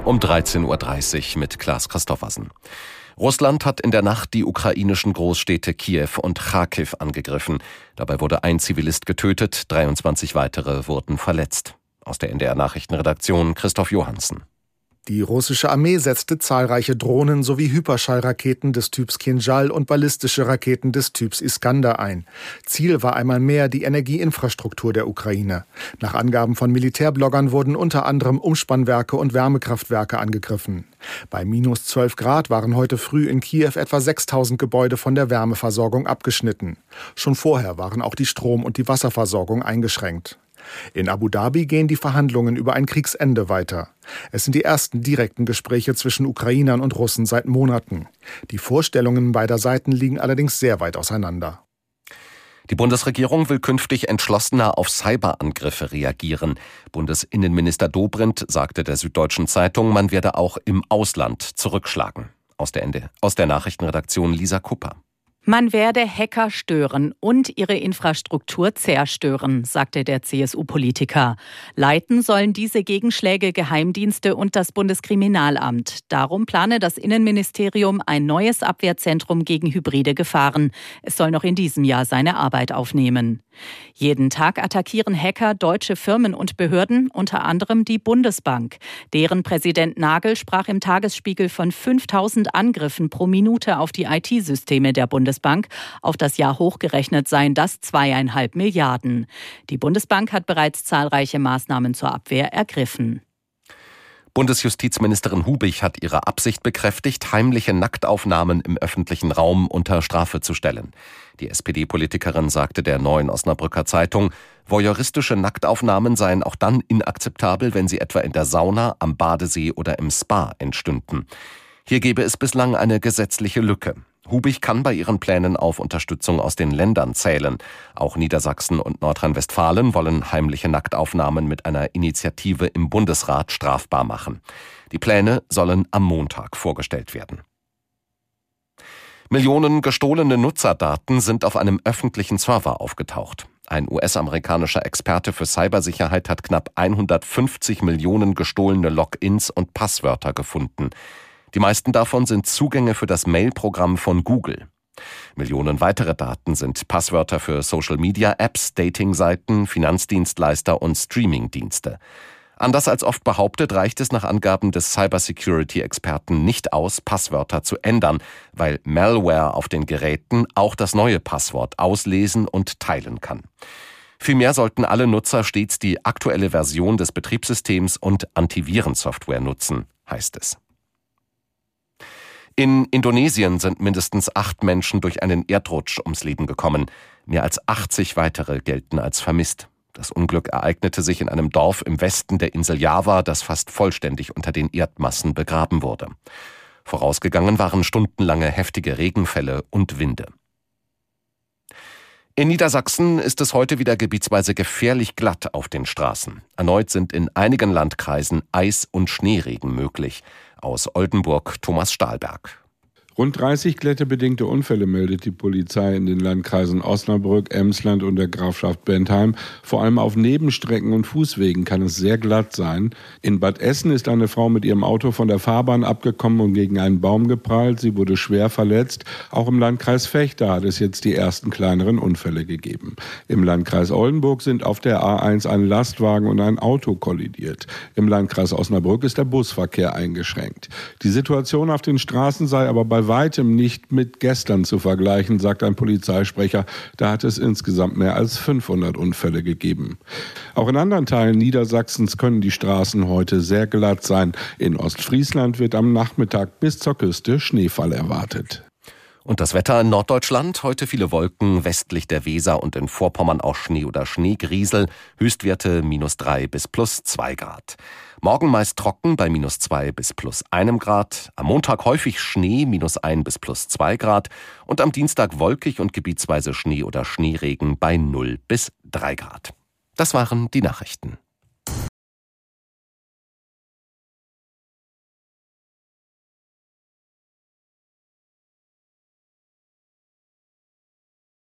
Um 13.30 Uhr mit Klaas Christoffersen. Russland hat in der Nacht die ukrainischen Großstädte Kiew und Charkiw angegriffen. Dabei wurde ein Zivilist getötet, 23 weitere wurden verletzt. Aus der NDR-Nachrichtenredaktion Christoph Johansen. Die russische Armee setzte zahlreiche Drohnen sowie Hyperschallraketen des Typs Kinjal und ballistische Raketen des Typs Iskander ein. Ziel war einmal mehr die Energieinfrastruktur der Ukraine. Nach Angaben von Militärbloggern wurden unter anderem Umspannwerke und Wärmekraftwerke angegriffen. Bei minus 12 Grad waren heute früh in Kiew etwa 6000 Gebäude von der Wärmeversorgung abgeschnitten. Schon vorher waren auch die Strom- und die Wasserversorgung eingeschränkt. In Abu Dhabi gehen die Verhandlungen über ein Kriegsende weiter. Es sind die ersten direkten Gespräche zwischen Ukrainern und Russen seit Monaten. Die Vorstellungen beider Seiten liegen allerdings sehr weit auseinander. Die Bundesregierung will künftig entschlossener auf Cyberangriffe reagieren. Bundesinnenminister Dobrindt sagte der Süddeutschen Zeitung, man werde auch im Ausland zurückschlagen. Aus der Nachrichtenredaktion Lisa Kupper. Man werde Hacker stören und ihre Infrastruktur zerstören, sagte der CSU-Politiker. Leiten sollen diese Gegenschläge Geheimdienste und das Bundeskriminalamt. Darum plane das Innenministerium ein neues Abwehrzentrum gegen hybride Gefahren. Es soll noch in diesem Jahr seine Arbeit aufnehmen. Jeden Tag attackieren Hacker deutsche Firmen und Behörden, unter anderem die Bundesbank. Deren Präsident Nagel sprach im Tagesspiegel von 5000 Angriffen pro Minute auf die IT-Systeme der Bundesbank. Auf das Jahr hochgerechnet seien das 2,5 Milliarden. Die Bundesbank hat bereits zahlreiche Maßnahmen zur Abwehr ergriffen. Bundesjustizministerin Hubich hat ihre Absicht bekräftigt, heimliche Nacktaufnahmen im öffentlichen Raum unter Strafe zu stellen. Die SPD-Politikerin sagte der Neuen Osnabrücker Zeitung, voyeuristische Nacktaufnahmen seien auch dann inakzeptabel, wenn sie etwa in der Sauna, am Badesee oder im Spa entstünden. Hier gebe es bislang eine gesetzliche Lücke. Hubich kann bei ihren Plänen auf Unterstützung aus den Ländern zählen. Auch Niedersachsen und Nordrhein-Westfalen wollen heimliche Nacktaufnahmen mit einer Initiative im Bundesrat strafbar machen. Die Pläne sollen am Montag vorgestellt werden. Millionen gestohlene Nutzerdaten sind auf einem öffentlichen Server aufgetaucht. Ein US-amerikanischer Experte für Cybersicherheit hat knapp 150 Millionen gestohlene Logins und Passwörter gefunden. Die meisten davon sind Zugänge für das Mail-Programm von Google. Millionen weitere Daten sind Passwörter für Social-Media-Apps, Dating-Seiten, Finanzdienstleister und Streaming-Dienste. Anders als oft behauptet, reicht es nach Angaben des Cybersecurity-Experten nicht aus, Passwörter zu ändern, weil Malware auf den Geräten auch das neue Passwort auslesen und teilen kann. Vielmehr sollten alle Nutzer stets die aktuelle Version des Betriebssystems und Antivirensoftware nutzen, heißt es. In Indonesien sind mindestens 8 Menschen durch einen Erdrutsch ums Leben gekommen. Mehr als 80 weitere gelten als vermisst. Das Unglück ereignete sich in einem Dorf im Westen der Insel Java, das fast vollständig unter den Erdmassen begraben wurde. Vorausgegangen waren stundenlange heftige Regenfälle und Winde. In Niedersachsen ist es heute wieder gebietsweise gefährlich glatt auf den Straßen. Erneut sind in einigen Landkreisen Eis- und Schneeregen möglich. Aus Oldenburg Thomas Stahlberg. Rund 30 glättebedingte Unfälle meldet die Polizei in den Landkreisen Osnabrück, Emsland und der Grafschaft Bentheim. Vor allem auf Nebenstrecken und Fußwegen kann es sehr glatt sein. In Bad Essen ist eine Frau mit ihrem Auto von der Fahrbahn abgekommen und gegen einen Baum geprallt. Sie wurde schwer verletzt. Auch im Landkreis Vechta hat es jetzt die ersten kleineren Unfälle gegeben. Im Landkreis Oldenburg sind auf der A1 ein Lastwagen und ein Auto kollidiert. Im Landkreis Osnabrück ist der Busverkehr eingeschränkt. Die Situation auf den Straßen sei aber bei weitem nicht mit gestern zu vergleichen, sagt ein Polizeisprecher. Da hat es insgesamt mehr als 500 Unfälle gegeben. Auch in anderen Teilen Niedersachsens können die Straßen heute sehr glatt sein. In Ostfriesland wird am Nachmittag bis zur Küste Schneefall erwartet. Und das Wetter in Norddeutschland, heute viele Wolken, westlich der Weser und in Vorpommern auch Schnee oder Schneegriesel, Höchstwerte -3 bis +2 Grad. Morgen meist trocken bei -2 bis +1 Grad, am Montag häufig Schnee, -1 bis +2 Grad und am Dienstag wolkig und gebietsweise Schnee oder Schneeregen bei 0 bis 3 Grad. Das waren die Nachrichten.